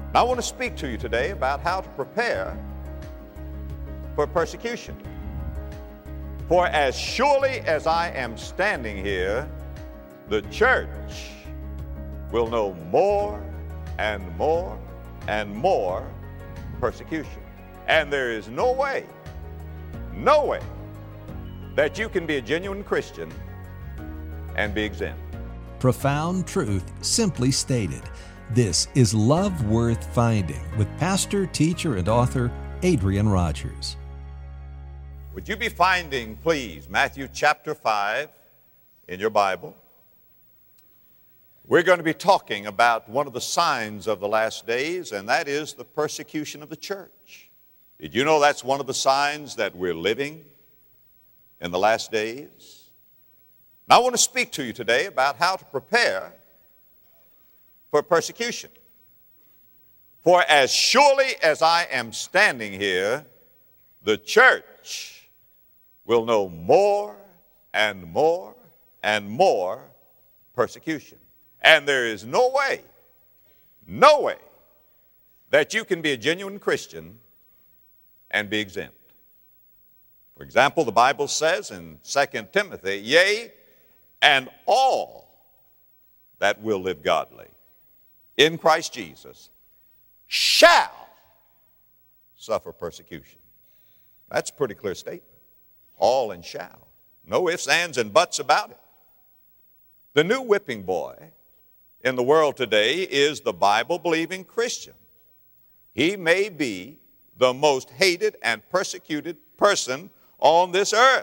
I want to speak to you today about how to prepare for persecution. For as surely as I am standing here, the church will know more and more and more persecution. And there is no way that you can be a genuine Christian and be exempt. Profound truth simply stated. This is Love Worth Finding with pastor, teacher, and author Adrian Rogers. Would you be finding, please, Matthew chapter 5 in your Bible? We're going to be talking about one of the signs of the last days, and that is the persecution of the church. Did you know that's one of the signs that we're living in the last days? Now, I want to speak to you today about how to prepare for persecution. For as surely as I am standing here, the church will know more and more and more persecution. And there is no way that you can be a genuine Christian and be exempt. For example, the Bible says in 2 Timothy, yea, and all that will live godly in Christ Jesus shall suffer persecution. That's a pretty clear statement. All and shall. No ifs, ands, and buts about it. The new whipping boy in the world today is the Bible-believing Christian. He may be the most hated and persecuted person on this earth.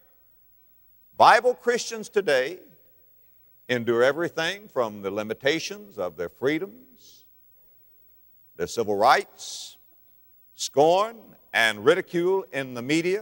Bible Christians today endure everything from the limitations of their freedoms, their civil rights, scorn and ridicule in the media,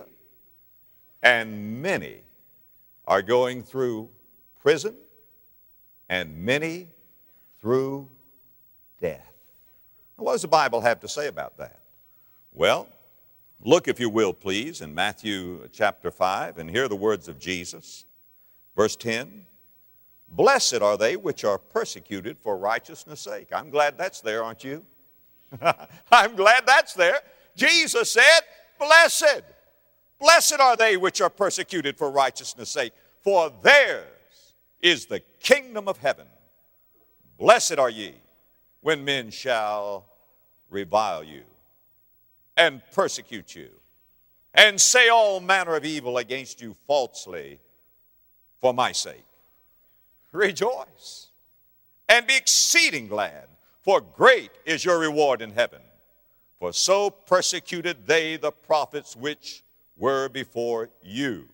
and many are going through prison and many through death. What does the Bible have to say about that? Well, look, if you will, please, in Matthew chapter 5, and hear the words of Jesus. Verse 10, blessed are they which are persecuted for righteousness' sake. I'm glad that's there, aren't you? I'm glad that's there. Jesus said, blessed. Blessed are they which are persecuted for righteousness' sake, for theirs is the kingdom of heaven. Blessed are ye when men shall revile you and persecute you, and say all manner of evil against you falsely for my sake. Rejoice and be exceeding glad, for great is your reward in heaven. For so persecuted they the prophets which were before you.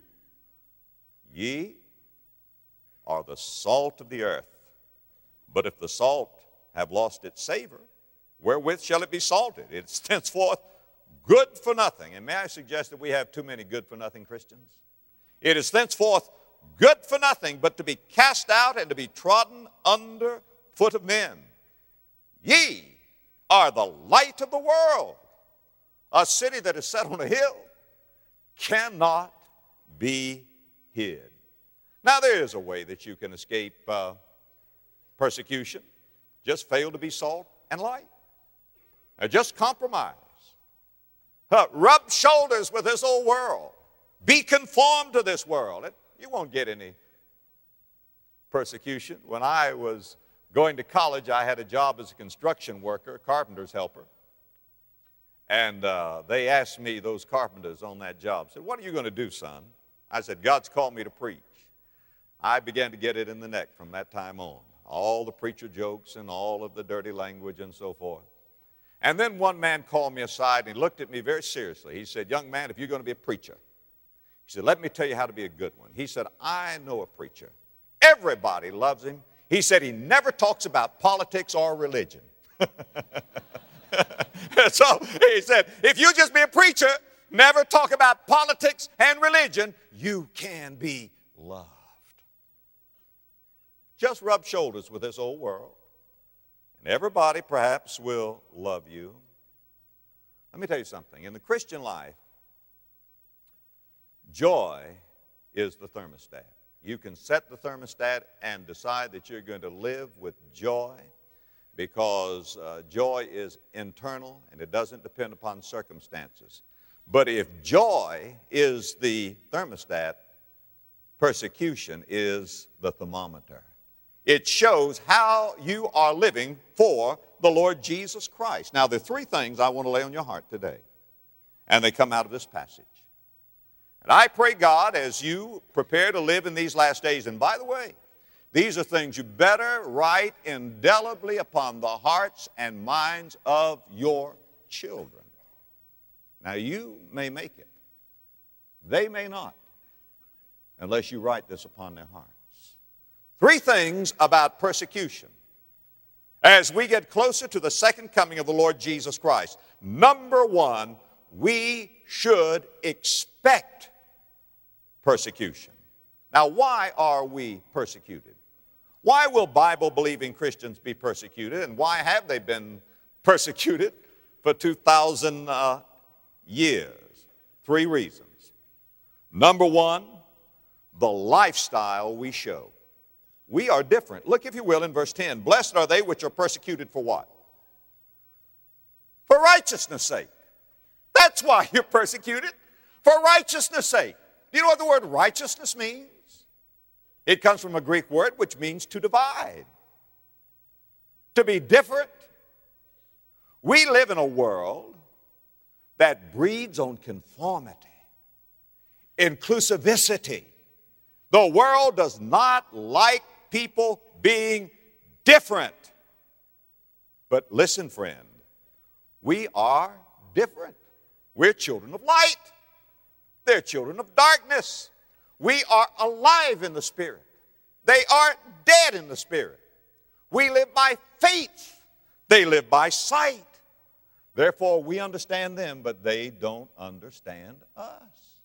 Ye are the salt of the earth. But if the salt have lost its savor, wherewith shall it be salted? It's henceforth good for nothing. And may I suggest that we have too many good for nothing Christians? It is thenceforth good for nothing but to be cast out and to be trodden under foot of men. Ye are the light of the world. A city that is set on a hill cannot be hid. Now, there is a way that you can escape persecution. Just fail to be salt and light. Just compromise. Rub shoulders with this old world. Be conformed to this world. You won't get any persecution. When I was going to college, I had a job as a construction worker, a carpenter's helper. And they asked me, those carpenters on that job, said, what are you going to do, son? I said, God's called me to preach. I began to get it in the neck from that time on. All the preacher jokes and all of the dirty language and so forth. And then one man called me aside and he looked at me very seriously. He said, young man, if you're going to be a preacher, he said, let me tell you how to be a good one. He said, I know a preacher. Everybody loves him. He said he never talks about politics or religion. So he said, if you just be a preacher, never talk about politics and religion, you can be loved. Just rub shoulders with this old world, and everybody perhaps will love you. Let me tell you something. In the Christian life, joy is the thermostat. You can set the thermostat and decide that you're going to live with joy because joy is internal and it doesn't depend upon circumstances. But if joy is the thermostat, persecution is the thermometer. It shows how you are living for the Lord Jesus Christ. Now, there are three things I want to lay on your heart today, and they come out of this passage. And I pray, God, as you prepare to live in these last days, and by the way, these are things you better write indelibly upon the hearts and minds of your children. Now, you may make it. They may not, unless you write this upon their hearts. Three things about persecution as we get closer to the second coming of the Lord Jesus Christ. Number one, we should expect persecution. Now, why are we persecuted? Why will Bible-believing Christians be persecuted, and why have they been persecuted for 2,000 years? Three reasons. Number one, the lifestyle we show. We are different. Look, if you will, in verse 10. Blessed are they which are persecuted for what? For righteousness' sake. That's why you're persecuted. For righteousness' sake. Do you know what the word righteousness means? It comes from a Greek word which means to divide. To be different. We live in a world that breeds on conformity, inclusivity. The world does not like people being different. But listen, friend, we are different. We're children of light. They're children of darkness. We are alive in the Spirit. They are dead in the Spirit. We live by faith. They live by sight. Therefore, we understand them, but they don't understand us.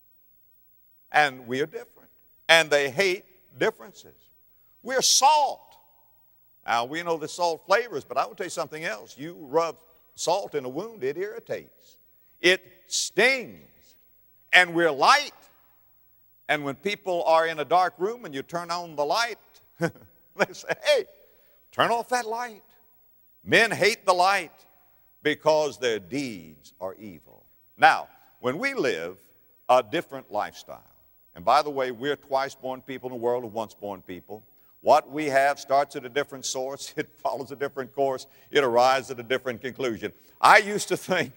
And we are different. And they hate differences. We're salt. Now, we know the salt flavors, but I will tell you something else. You rub salt in a wound, it irritates. It stings. And we're light. And when people are in a dark room and you turn on the light, they say, hey, turn off that light. Men hate the light because their deeds are evil. Now, when we live a different lifestyle, and by the way, we're twice-born people in a world of once-born people. What we have starts at a different source. It follows a different course. It arrives at a different conclusion. I used to think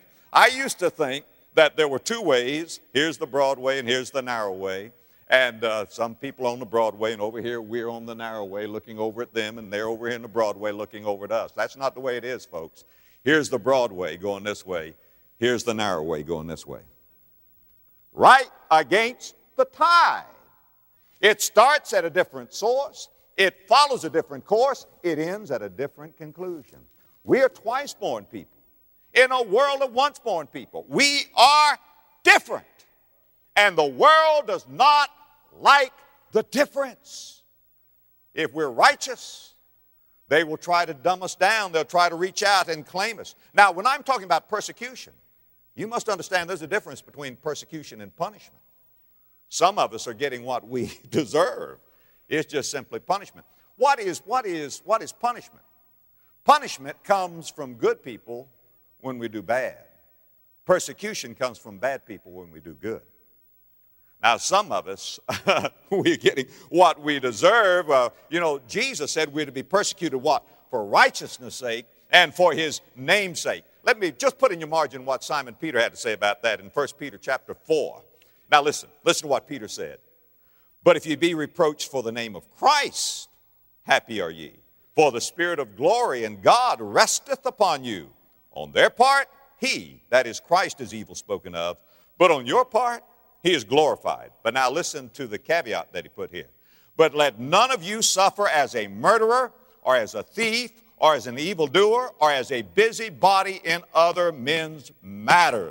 that there were two ways. Here's the broad way and here's the narrow way. And some people on the broad way, and over here we're on the narrow way looking over at them, and they're over here in the broad way looking over at us. That's not the way it is, folks. Here's the broad way going this way. Here's the narrow way going this way. Right against the tide. It starts at a different source. It follows a different course. It ends at a different conclusion. We are twice-born people in a world of once-born people. We are different. And the world does not like the difference. If we're righteous, they will try to dumb us down. They'll try to reach out and claim us. Now, when I'm talking about persecution, you must understand there's a difference between persecution and punishment. Some of us are getting what we deserve. It's just simply punishment. What is punishment? Punishment comes from good people when we do bad. Persecution comes from bad people when we do good. Now, some of us, we're getting what we deserve. Jesus said we're to be persecuted what? For righteousness' sake and for his name's sake. Let me just put in your margin what Simon Peter had to say about that in 1 Peter chapter 4. Now listen to what Peter said. But if ye be reproached for the name of Christ, happy are ye. For the Spirit of glory and God resteth upon you. On their part, he, that is Christ, is evil spoken of. But on your part, he is glorified. But now listen to the caveat that he put here. But let none of you suffer as a murderer, or as a thief, or as an evildoer, or as a busybody in other men's matters.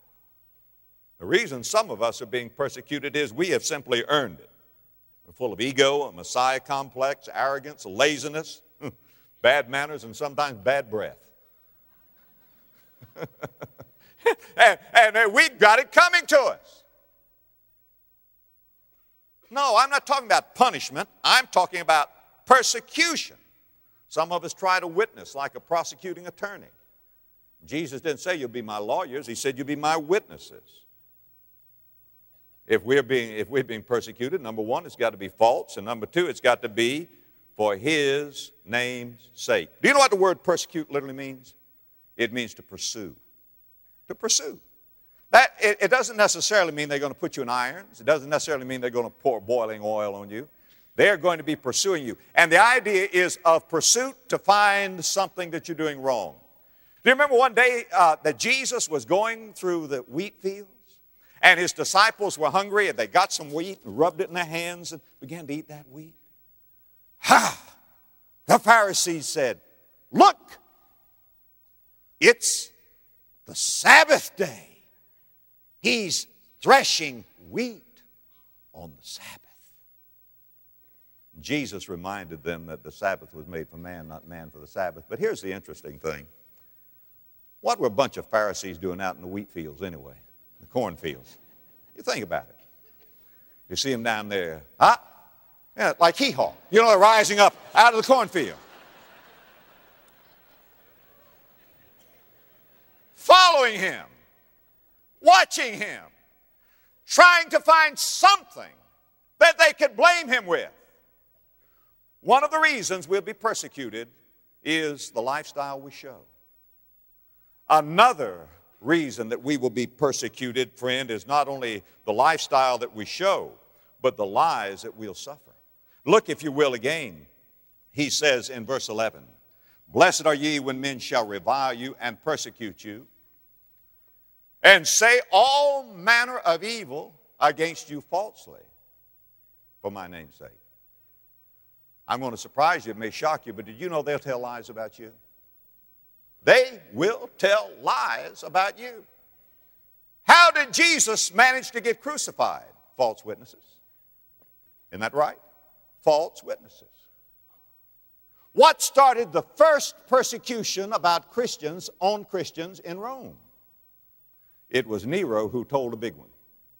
The reason some of us are being persecuted is we have simply earned it. We're full of ego, a Messiah complex, arrogance, laziness, bad manners, and sometimes bad breath. and we've got it coming to us. No, I'm not talking about punishment. I'm talking about persecution. Some of us try to witness like a prosecuting attorney. Jesus didn't say you'll be my lawyers. He said you'll be my witnesses. If we're being persecuted, number one, it's got to be false. And number two, it's got to be for His name's sake. Do you know what the word persecute literally means? It means to pursue. To pursue. It doesn't necessarily mean they're going to put you in irons. It doesn't necessarily mean they're going to pour boiling oil on you. They're going to be pursuing you. And the idea is of pursuit to find something that you're doing wrong. Do you remember one day that Jesus was going through the wheat fields? And His disciples were hungry and they got some wheat and rubbed it in their hands and began to eat that wheat. Ha! The Pharisees said, look, it's the Sabbath day. He's threshing wheat on the Sabbath. Jesus reminded them that the Sabbath was made for man, not man for the Sabbath. But here's the interesting thing. What were a bunch of Pharisees doing out in the wheat fields anyway? The cornfields. You think about it. You see them down there, huh? Yeah, like hee-haw. You know, they're rising up out of the cornfield. Following Him. Watching Him. Trying to find something that they could blame Him with. One of the reasons we'll be persecuted is the lifestyle we show. Another reason that we will be persecuted, friend, is not only the lifestyle that we show, but the lies that we'll suffer. Look, if you will, again. He says in verse 11, blessed are ye when men shall revile you and persecute you, and say all manner of evil against you falsely, for my name's sake. I'm going to surprise you, it may shock you, but did you know they'll tell lies about you? They will tell lies about you. How did Jesus manage to get crucified? False witnesses. Isn't that right? False witnesses. What started the first persecution about Christians on Christians in Rome? It was Nero who told a big one.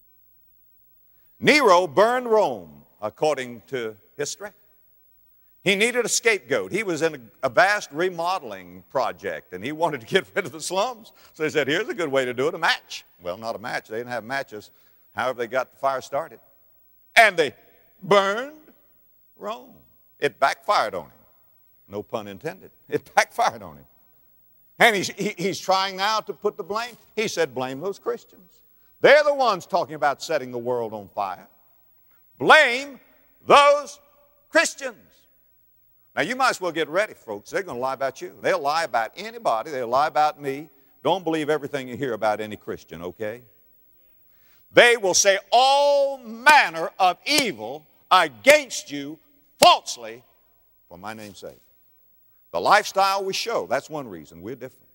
Nero burned Rome according to history. He needed a scapegoat. He was in a vast remodeling project, and he wanted to get rid of the slums. So he said, here's a good way to do it, a match. Well, not a match. They didn't have matches. However, they got the fire started. And they burned Rome. It backfired on him. No pun intended. It backfired on him. And he's trying now to put the blame. He said, blame those Christians. They're the ones talking about setting the world on fire. Blame those Christians. Now, you might as well get ready, folks. They're going to lie about you. They'll lie about anybody. They'll lie about me. Don't believe everything you hear about any Christian, okay? They will say all manner of evil against you falsely for my name's sake. The lifestyle we show, that's one reason. We're different.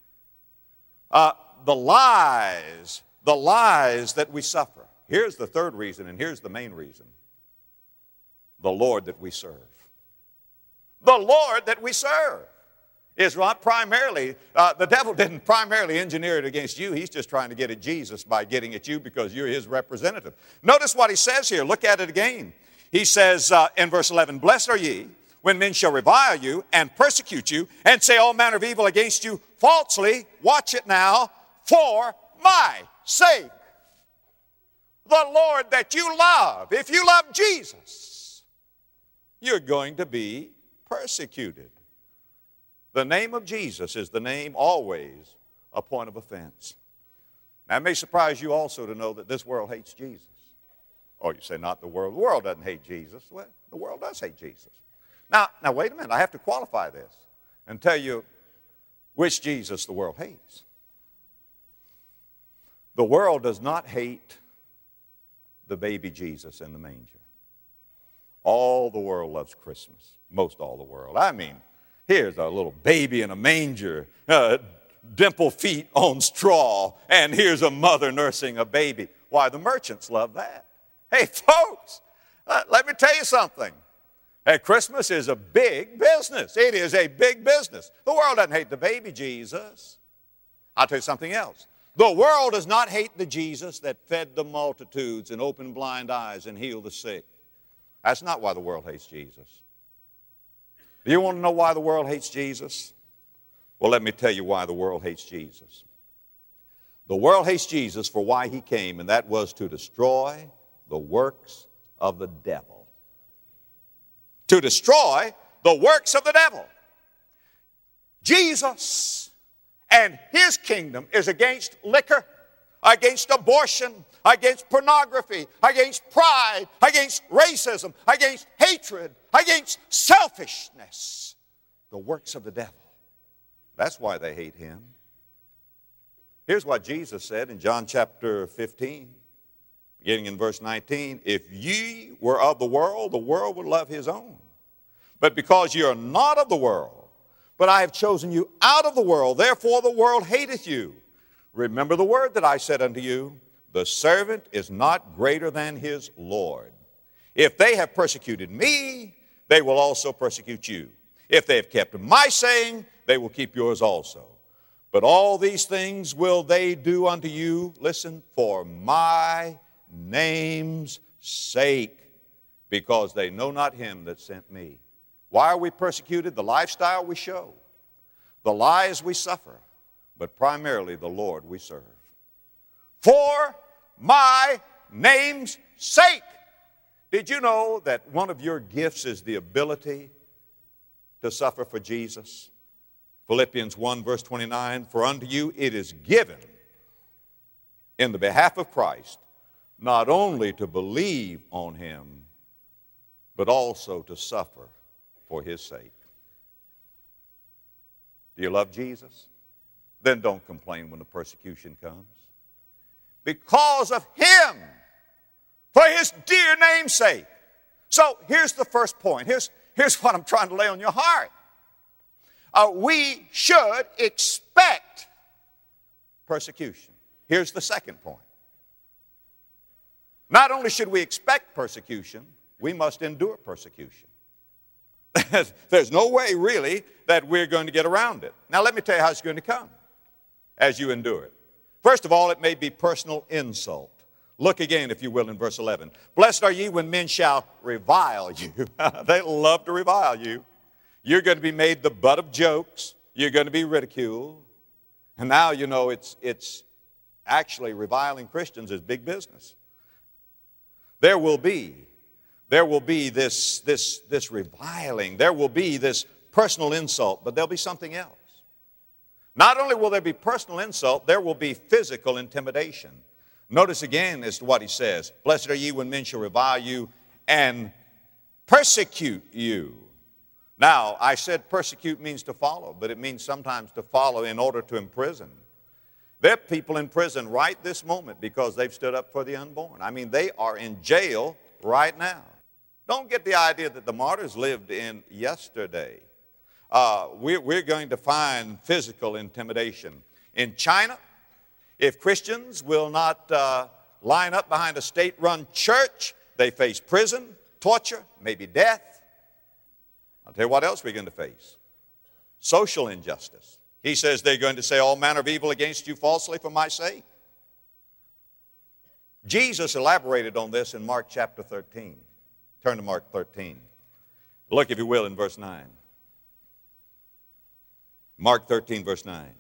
The lies that we suffer. Here's the third reason, and here's the main reason. The Lord that we serve. The Lord that we serve is not primarily, the devil didn't primarily engineer it against you. He's just trying to get at Jesus by getting at you because you're His representative. Notice what He says here. Look at it again. He says in verse 11, blessed are ye when men shall revile you and persecute you and say all manner of evil against you falsely, watch it now, for my sake. The Lord that you love, if you love Jesus, you're going to be persecuted. The name of Jesus is the name always a point of offense. Now, it may surprise you also to know that this world hates Jesus. Oh, you say not the world. The world doesn't hate Jesus. Well, the world does hate Jesus. Now, wait a minute. I have to qualify this and tell you which Jesus the world hates. The world does not hate the baby Jesus in the manger. All the world loves Christmas. Most all the world. I mean, here's a little baby in a manger, dimple feet on straw, and here's a mother nursing a baby. Why, the merchants love that. Hey, folks, let me tell you something. Hey, Christmas is a big business. It is a big business. The world doesn't hate the baby Jesus. I'll tell you something else. The world does not hate the Jesus that fed the multitudes and opened blind eyes and healed the sick. That's not why the world hates Jesus. Do you want to know why the world hates Jesus? Well, let me tell you why the world hates Jesus. The world hates Jesus for why he came, and that was to destroy the works of the devil. To destroy the works of the devil. Jesus and his kingdom is against liquor, against abortion, against pornography, against pride, against racism, against hatred, against selfishness. The works of the devil. That's why they hate him. Here's what Jesus said in John chapter 15, beginning in verse 19. If ye were of the world would love his own. But because ye are not of the world, but I have chosen you out of the world, therefore the world hateth you. Remember the word that I said unto you, the servant is not greater than his Lord. If they have persecuted me, they will also persecute you. If they have kept my saying, they will keep yours also. But all these things will they do unto you, listen, for my name's sake, because they know not him that sent me. Why are we persecuted? The lifestyle we show, the lies we suffer, but primarily the Lord we serve. For my name's sake. Did you know that one of your gifts is the ability to suffer for Jesus? Philippians 1 verse 29, for unto you it is given in the behalf of Christ, not only to believe on him, but also to suffer for his sake. Do you love Jesus? Then don't complain when the persecution comes. Because of him, for his dear name's sake. So here's the first point. Here's what I'm trying to lay on your heart. We should expect persecution. Here's the second point. Not only should we expect persecution, we must endure persecution. There's no way, really, that we're going to get around it. Now, let me tell you how it's going to come as you endure it. First of all, it may be personal insult. Look again, if you will, in verse 11. Blessed are ye when men shall revile you. They love to revile you. You're going to be made the butt of jokes. You're going to be ridiculed. And now, you know, it's actually reviling Christians is big business. There will be this reviling. There will be this personal insult, but there'll be something else. Not only will there be personal insult, there will be physical intimidation. Notice again as to what he says. Blessed are ye when men shall revile you and persecute you. Now, I said persecute means to follow, but it means sometimes to follow in order to imprison. There are people in prison right this moment because they've stood up for the unborn. I mean, they are in jail right now. Don't get the idea that the martyrs lived in yesterday. We're going to find physical intimidation. In China, if Christians will not line up behind a state-run church, they face prison, torture, maybe death. I'll tell you what else we're going to face. Social injustice. He says they're going to say all manner of evil against you falsely for my sake. Jesus elaborated on this in Mark chapter 13. Turn to Mark 13. Look, if you will, in verse 9. Mark 13, verse 9.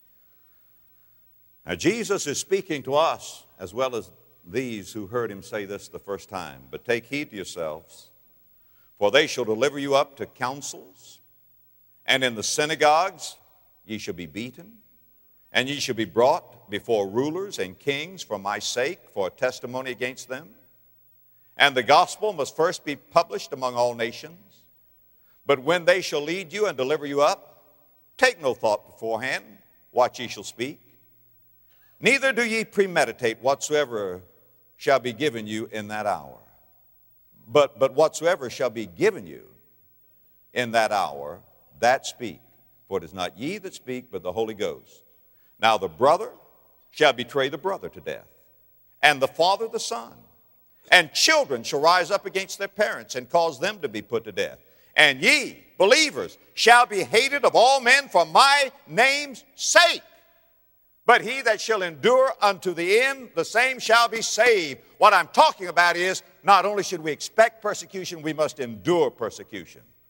Now, Jesus is speaking to us as well as these who heard him say this the first time. But take heed to yourselves, for they shall deliver you up to councils, and in the synagogues ye shall be beaten, and ye shall be brought before rulers and kings for my sake, for a testimony against them. And the gospel must first be published among all nations. But when they shall lead you and deliver you up, take no thought beforehand what ye shall speak. Neither do ye premeditate whatsoever shall be given you in that hour. But whatsoever shall be given you in that hour, that speak. For it is not ye that speak, but the Holy Ghost. Now the brother shall betray the brother to death, and the father the son. And children shall rise up against their parents and cause them to be put to death. And ye, believers, shall be hated of all men for my name's sake. But he that shall endure unto the end, the same shall be saved. What I'm talking about is not only should we expect persecution, we must endure persecution.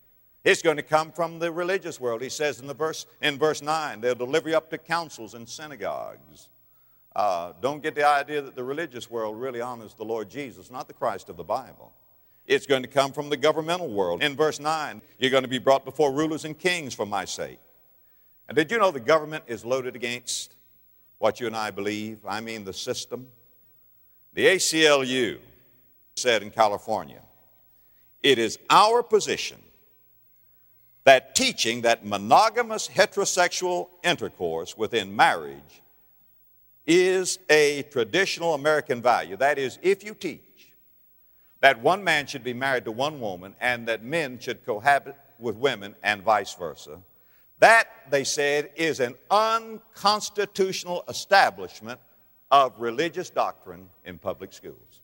It's going to come from the religious world. He says in verse 9, they'll deliver you up to councils and synagogues. Don't get the idea that the religious world really honors the Lord Jesus, not the Christ of the Bible. It's going to come from the governmental world. In verse 9, you're going to be brought before rulers and kings for my sake. And did you know the government is loaded against what you and I believe? I mean the system. The ACLU said in California, it is our position that teaching that monogamous heterosexual intercourse within marriage is a traditional American value. That is, if you teach that one man should be married to one woman and that men should cohabit with women and vice versa, that, they said, is an unconstitutional establishment of religious doctrine in public schools.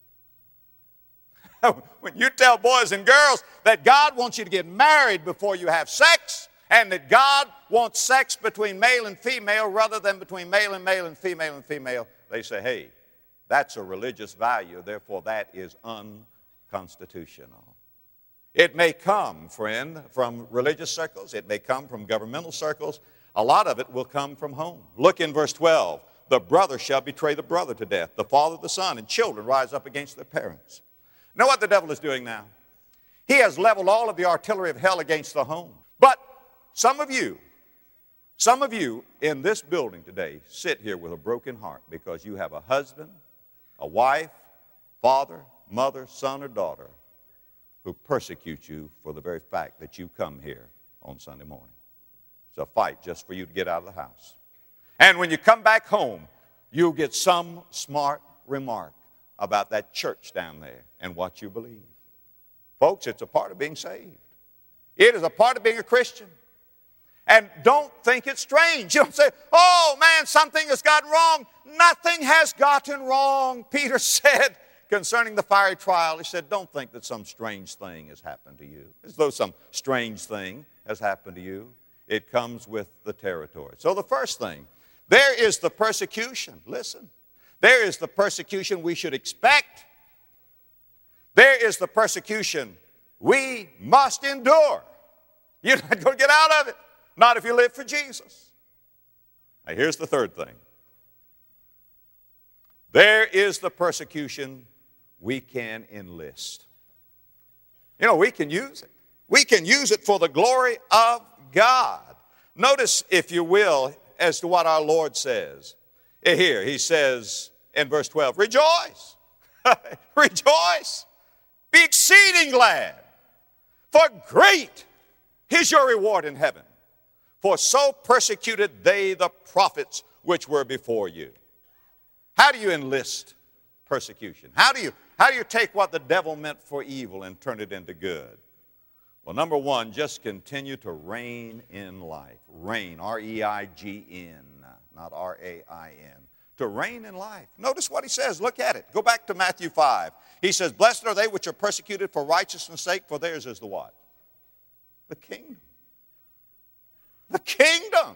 When you tell boys and girls that God wants you to get married before you have sex, and that God wants sex between male and female rather than between male and male and female, they say, hey, that's a religious value, therefore that is unconstitutional. It may come, friend, from religious circles. It may come from governmental circles. A lot of it will come from home. Look in verse 12. The brother shall betray the brother to death, the father the son, and children rise up against their parents. Know what the devil is doing now? He has leveled all of the artillery of hell against the home. But some of you in this building today sit here with a broken heart because you have a husband, a wife, father, mother, son, or daughter who persecute you for the very fact that you come here on Sunday morning. It's a fight just for you to get out of the house. And when you come back home, you'll get some smart remark about that church down there and what you believe. Folks, it's a part of being saved. It is a part of being a Christian. And don't think it's strange. You don't say, oh man, something has gotten wrong. Nothing has gotten wrong. Peter said concerning the fiery trial, he said, don't think that some strange thing has happened to you. As though some strange thing has happened to you. It comes with the territory. So the first thing, there is the persecution. Listen. There is the persecution we should expect. There is the persecution we must endure. You're not going to get out of it. Not if you live for Jesus. Now here's the third thing. There is the persecution we can enlist. You know, we can use it. We can use it for the glory of God. Notice, if you will, as to what our Lord says. Here, he says in verse 12, rejoice, rejoice, be exceeding glad, for great is your reward in heaven. For so persecuted they the prophets which were before you. How do you enlist persecution? How do you take what the devil meant for evil and turn it into good? Well, number one, just continue to reign in life. Reign, R-E-I-G-N, not R-A-I-N. To reign in life. Notice what he says. Look at it. Go back to Matthew 5. He says, blessed are they which are persecuted for righteousness' sake, for theirs is the what? The kingdom. The kingdom.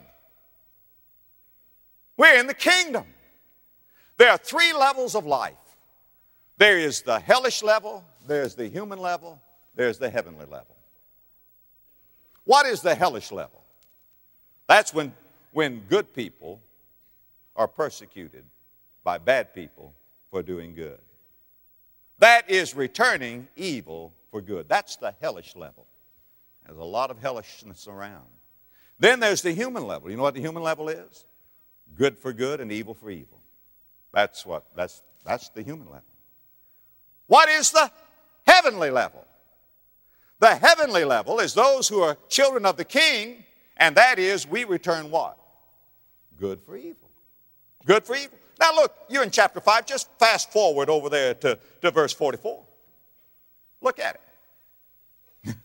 We're in the kingdom. There are three levels of life. There is the hellish level, there's the human level, there's the heavenly level. What is the hellish level? That's when good people are persecuted by bad people for doing good. That is returning evil for good. That's the hellish level. There's a lot of hellishness around. Then there's the human level. You know what the human level is? Good for good and evil for evil. That's the human level. What is the heavenly level? The heavenly level is those who are children of the King, and that is we return what? Good for evil. Good for evil. Now look, you're in chapter 5. Just fast forward over there to verse 44. Look at it.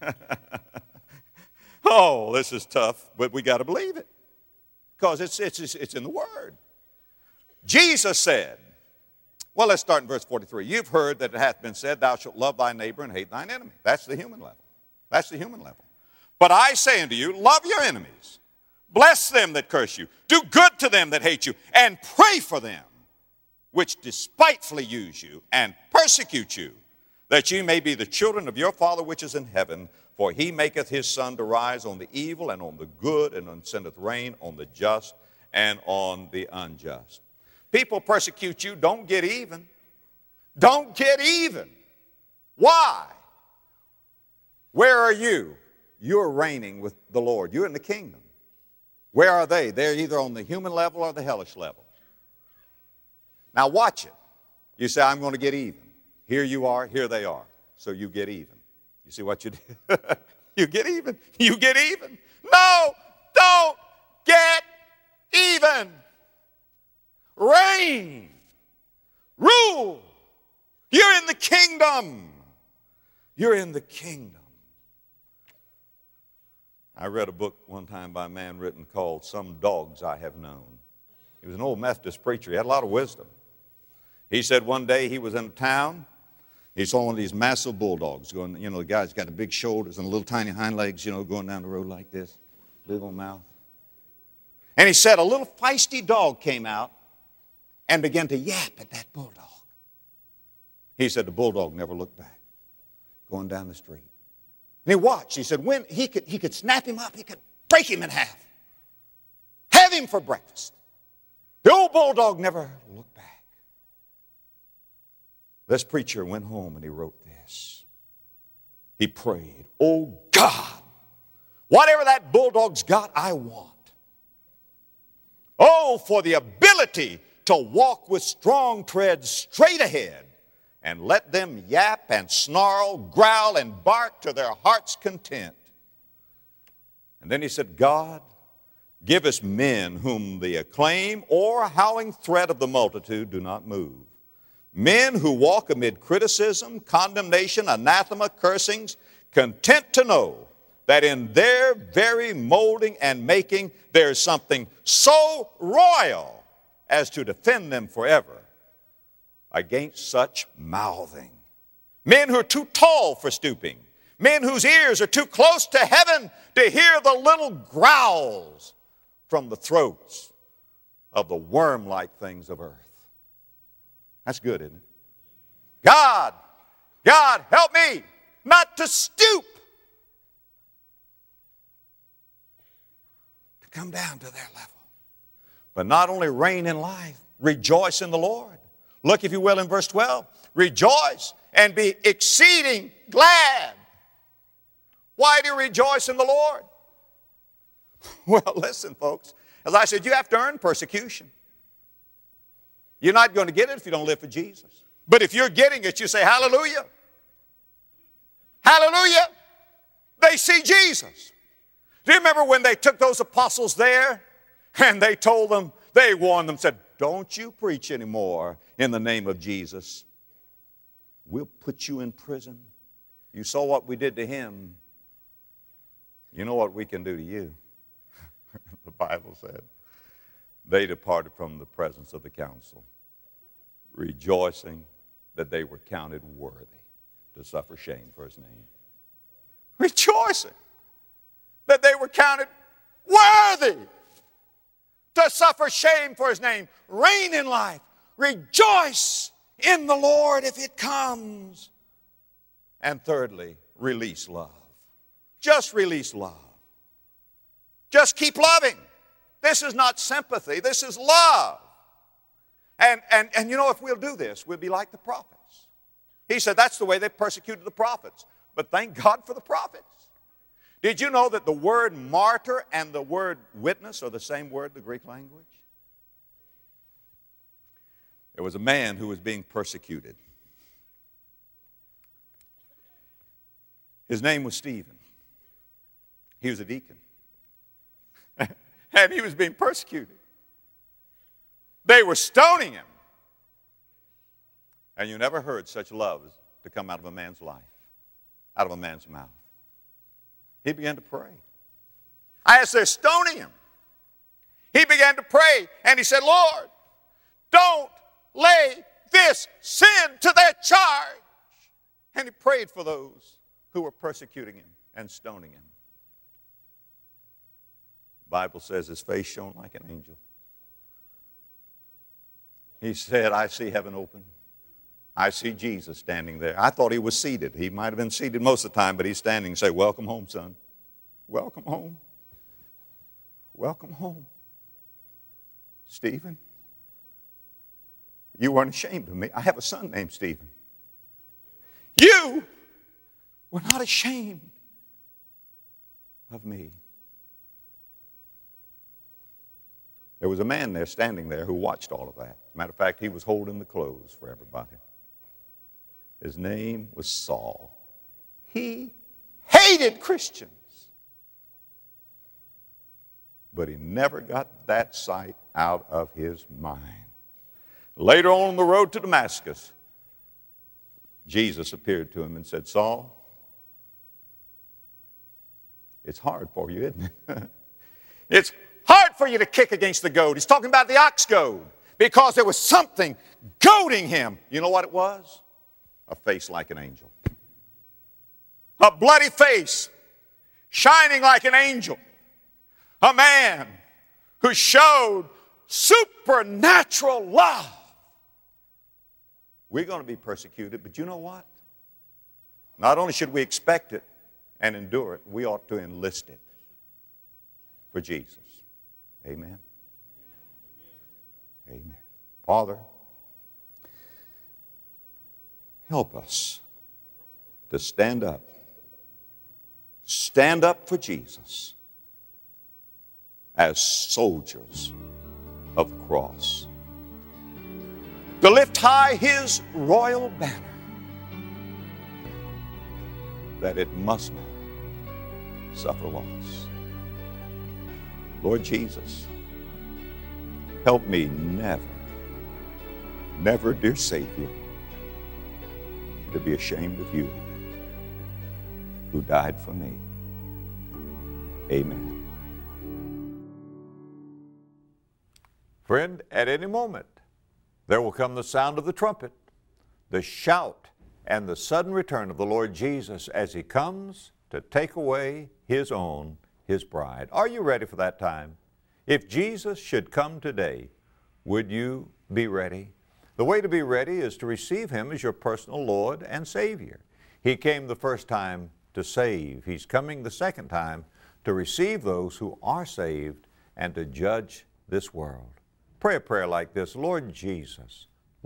Oh, this is tough, but we got to believe it because it's in the Word. Jesus said, well, let's start in verse 43. You've heard that it hath been said, thou shalt love thy neighbor and hate thine enemy. That's the human level. That's the human level. But I say unto you, love your enemies. Bless them that curse you. Do good to them that hate you. And pray for them which despitefully use you and persecute you, that ye may be the children of your Father which is in heaven. For he maketh his sun to rise on the evil and on the good, and sendeth rain on the just and on the unjust. People persecute you, don't get even. Don't get even. Why? Where are you? You're reigning with the Lord. You're in the kingdom. Where are they? They're either on the human level or the hellish level. Now watch it. You say, I'm going to get even. Here you are, here they are. So you get even. You see what you do? You get even. You get even. No, don't get even. Reign. Rule. You're in the kingdom. You're in the kingdom. I read a book one time by a man written called Some Dogs I Have Known. He was an old Methodist preacher. He had a lot of wisdom. He said one day he was in a town. He saw one of these massive bulldogs going, the guy's got the big shoulders and little tiny hind legs, going down the road like this, big old mouth. And he said a little feisty dog came out and began to yap at that bulldog. He said the bulldog never looked back, going down the street. And he watched. He said when he could snap him up, he could break him in half, have him for breakfast. The old bulldog never looked back. This preacher went home and he wrote this. He prayed, oh God, whatever that bulldog's got, I want. Oh, for the ability to walk with strong tread straight ahead and let them yap and snarl, growl and bark to their heart's content. And then he said, God, give us men whom the acclaim or howling threat of the multitude do not move. Men who walk amid criticism, condemnation, anathema, cursings, content to know that in their very molding and making there is something so royal as to defend them forever against such mouthing. Men who are too tall for stooping. Men whose ears are too close to heaven to hear the little growls from the throats of the worm-like things of earth. That's good, isn't it? God, help me not to stoop, to come down to their level. But not only reign in life, rejoice in the Lord. Look, if you will, in verse 12. Rejoice and be exceeding glad. Why do you rejoice in the Lord? Well, listen, folks. As I said, you have to earn persecution. You're not going to get it if you don't live for Jesus. But if you're getting it, you say, hallelujah. Hallelujah. They see Jesus. Do you remember when they took those apostles there and they told them, they warned them, said, don't you preach anymore in the name of Jesus. We'll put you in prison. You saw what we did to him. You know what we can do to you. The Bible said, they departed from the presence of the council, rejoicing that they were counted worthy to suffer shame for his name. Rejoicing that they were counted worthy to suffer shame for his name. Reign in life. Rejoice in the Lord if it comes. And thirdly, release love. Just release love. Just keep loving. This is not sympathy. This is love. And if we'll do this, we'll be like the prophets. He said that's the way they persecuted the prophets. But thank God for the prophets. Did you know that the word martyr and the word witness are the same word in the Greek language? There was a man who was being persecuted. His name was Stephen. He was a deacon. And he was being persecuted. They were stoning him. And you never heard such love to come out of a man's life, out of a man's mouth. He began to pray. As they're stoning him, he began to pray. And he said, Lord, don't lay this sin to their charge. And he prayed for those who were persecuting him and stoning him. The Bible says his face shone like an angel. He said, I see heaven open. I see Jesus standing there. I thought he was seated. He might have been seated most of the time, but he's standing and say, welcome home, son. Welcome home. Welcome home. Stephen, you weren't ashamed of me. I have a son named Stephen. You were not ashamed of me. There was a man there standing there who watched all of that. As a matter of fact, he was holding the clothes for everybody. His name was Saul. He hated Christians. But he never got that sight out of his mind. Later on the road to Damascus, Jesus appeared to him and said, Saul, it's hard for you, isn't it? It's hard for you to kick against the goad. He's talking about the ox goad because there was something goading him. You know what it was? A face like an angel. A bloody face, shining like an angel. A man who showed supernatural love. We're going to be persecuted, but you know what? Not only should we expect it and endure it, we ought to enlist it for Jesus. Amen. Amen. Father, help us to stand up. Stand up for Jesus as soldiers of the cross. To lift high his royal banner, that it must not suffer loss. Lord Jesus, help me never, dear Savior, to be ashamed of you who died for me. Amen. Friend, at any moment, there will come the sound of the trumpet, the shout, and the sudden return of the Lord Jesus as he comes to take away his own, his bride. Are you ready for that time? If Jesus should come today, would you be ready? The way to be ready is to receive him as your personal Lord and Savior. He came the first time to save. He's coming the second time to receive those who are saved and to judge this world. Pray a prayer like this: Lord Jesus,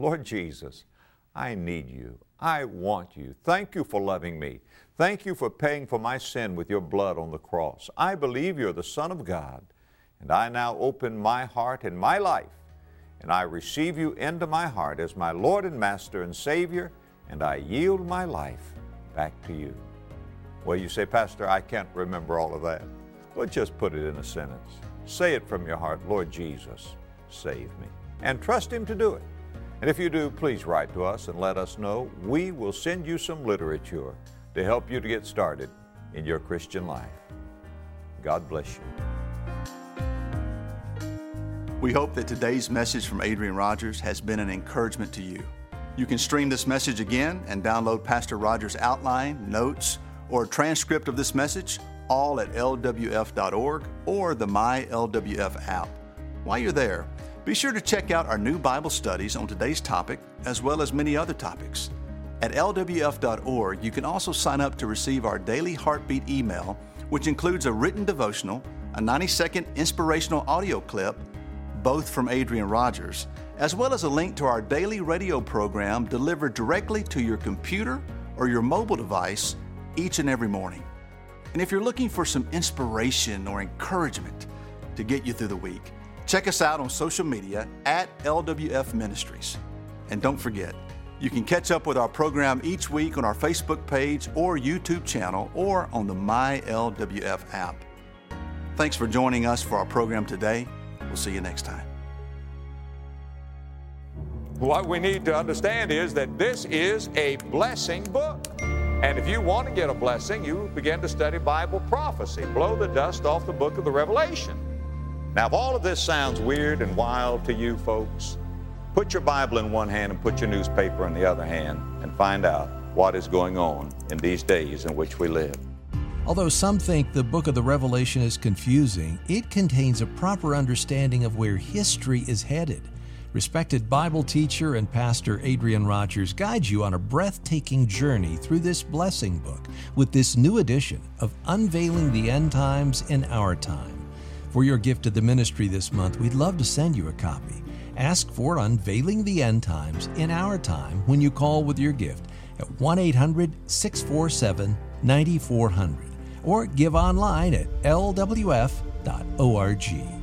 I need you. I want you. Thank you for loving me. Thank you for paying for my sin with your blood on the cross. I believe you're the Son of God, and I now open my heart and my life, and I receive you into my heart as my Lord and Master and Savior, and I yield my life back to you. Well, you say, Pastor, I can't remember all of that. Well, just put it in a sentence. Say it from your heart: Lord Jesus, save me. And trust him to do it. And if you do, please write to us and let us know. We will send you some literature to help you to get started in your Christian life. God bless you. We hope that today's message from Adrian Rogers has been an encouragement to you. You can stream this message again and download Pastor Rogers' outline, notes, or a transcript of this message, all at lwf.org or the MyLWF app. While you're there, be sure to check out our new Bible studies on today's topic, as well as many other topics. At lwf.org, you can also sign up to receive our daily Heartbeat email, which includes a written devotional, a 90-second inspirational audio clip, both from Adrian Rogers, as well as a link to our daily radio program delivered directly to your computer or your mobile device each and every morning. And if you're looking for some inspiration or encouragement to get you through the week, check us out on social media at LWF Ministries. And don't forget, you can catch up with our program each week on our Facebook page or YouTube channel or on the MyLWF app. Thanks for joining us for our program today. We'll see you next time. What we need to understand is that this is a blessing book. And if you want to get a blessing, you begin to study Bible prophecy. Blow the dust off the book of the Revelation. Now, if all of this sounds weird and wild to you folks, put your Bible in one hand and put your newspaper in the other hand and find out what is going on in these days in which we live. Although some think the book of the Revelation is confusing, it contains a proper understanding of where history is headed. Respected Bible teacher and pastor Adrian Rogers guides you on a breathtaking journey through this blessing book with this new edition of Unveiling the End Times in Our Time. For your gift to the ministry this month, we'd love to send you a copy. Ask for Unveiling the End Times in Our Time when you call with your gift at 1-800-647-9400 or give online at lwf.org.